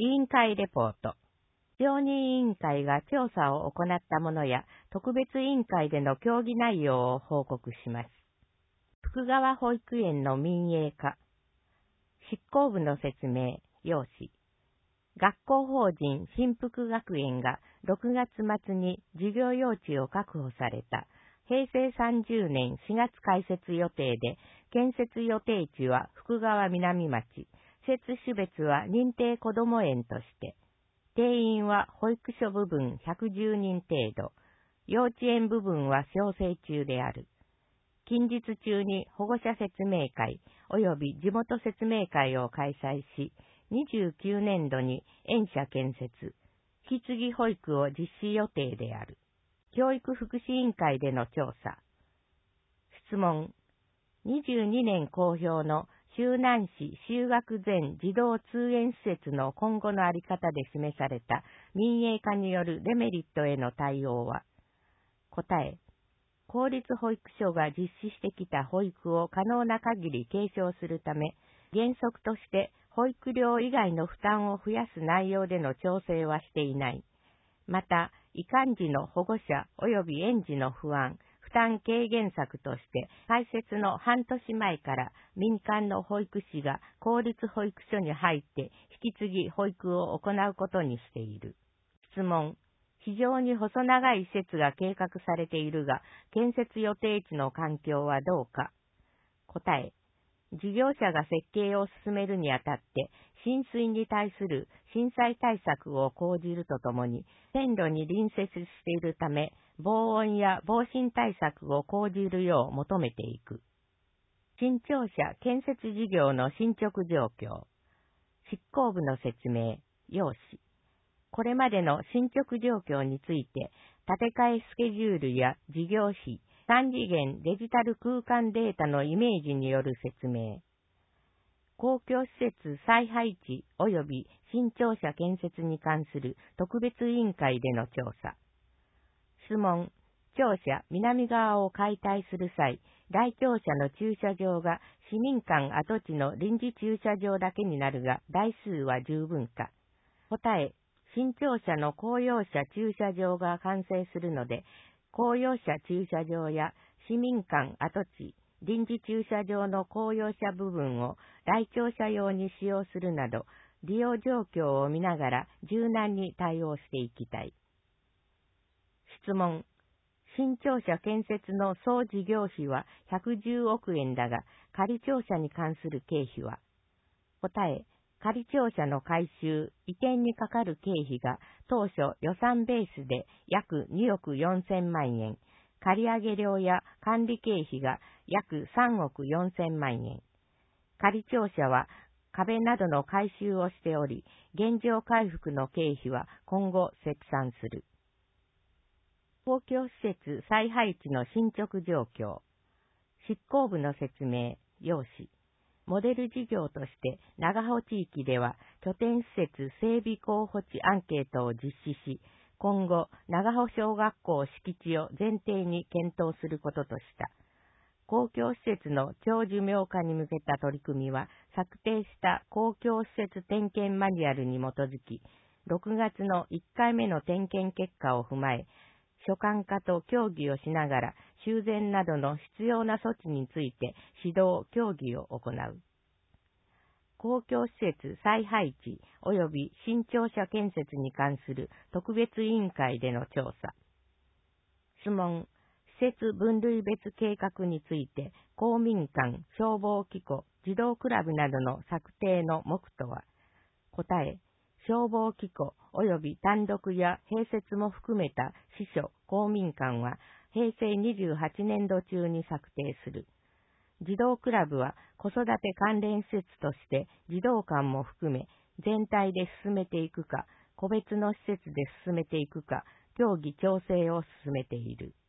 委員会レポート。常任委員会が調査を行ったものや特別委員会での協議内容を報告します。福川保育園の民営化。執行部の説明、要旨。学校法人新福学園が6月末に事業用地を確保された。平成30年4月開設予定で、建設予定地は福川南町、設種別は認定こども園として、定員は保育所部分110人程度、幼稚園部分は調整中である。近日中に保護者説明会及び地元説明会を開催し、29年度に園舎建設、引き継ぎ保育を実施予定である。教育福祉委員会での調査。質問。22年公表の周南市就学前児童通園施設の今後の在り方で示された民営化によるデメリットへの対応は。答え。公立保育所が実施してきた保育を可能な限り継承するため、原則として保育料以外の負担を増やす内容での調整はしていない。また、移管時の保護者及び園児の不安、負担軽減策として、開設の半年前から民間の保育士が公立保育所に入って引き継ぎ保育を行うことにしている。質問。非常に細長い施設が計画されているが、建設予定地の環境はどうか。答え。事業者が設計を進めるにあたって、浸水に対する震災対策を講じるとともに、線路に隣接しているため、防音や防振対策を講じるよう求めていく。新庁舎建設事業の進捗状況。執行部の説明、要旨。これまでの進捗状況について、建て替えスケジュールや事業費、3次元デジタル空間データのイメージによる説明。公共施設再配置及び新庁舎建設に関する特別委員会での調査。質問。庁舎南側を解体する際、来庁舎の駐車場が市民間跡地の臨時駐車場だけになるが、台数は十分か。答え。新庁舎の公用車駐車場が完成するので、公用車駐車場や市民間跡地、臨時駐車場の公用車部分を来庁舎用に使用するなど、利用状況を見ながら柔軟に対応していきたい。質問。新庁舎建設の総事業費は110億円だが、仮庁舎に関する経費は。答え。仮庁舎の改修、移転にかかる経費が当初予算ベースで約2億4000万円、借上料や管理経費が約3億4000万円。仮庁舎は壁などの改修をしており、現状回復の経費は今後折算する。公共施設再配置の進捗状況。執行部の説明、要旨。モデル事業として長穂地域では拠点施設整備候補地アンケートを実施し、今後長穂小学校敷地を前提に検討することとした。公共施設の長寿命化に向けた取り組みは策定した公共施設点検マニュアルに基づき、6月の1回目の点検結果を踏まえ、所管課と協議をしながら修繕などの必要な措置について指導・協議を行う。公共施設再配置及び新庁舎建設に関する特別委員会での調査。質問。施設分類別計画について公民館、消防機構、児童クラブなどの策定の目途は。答え。消防機構及び単独や併設も含めた支所、公民館は平成28年度中に策定する。児童クラブは子育て関連施設として児童館も含め全体で進めていくか、個別の施設で進めていくか、協議調整を進めている。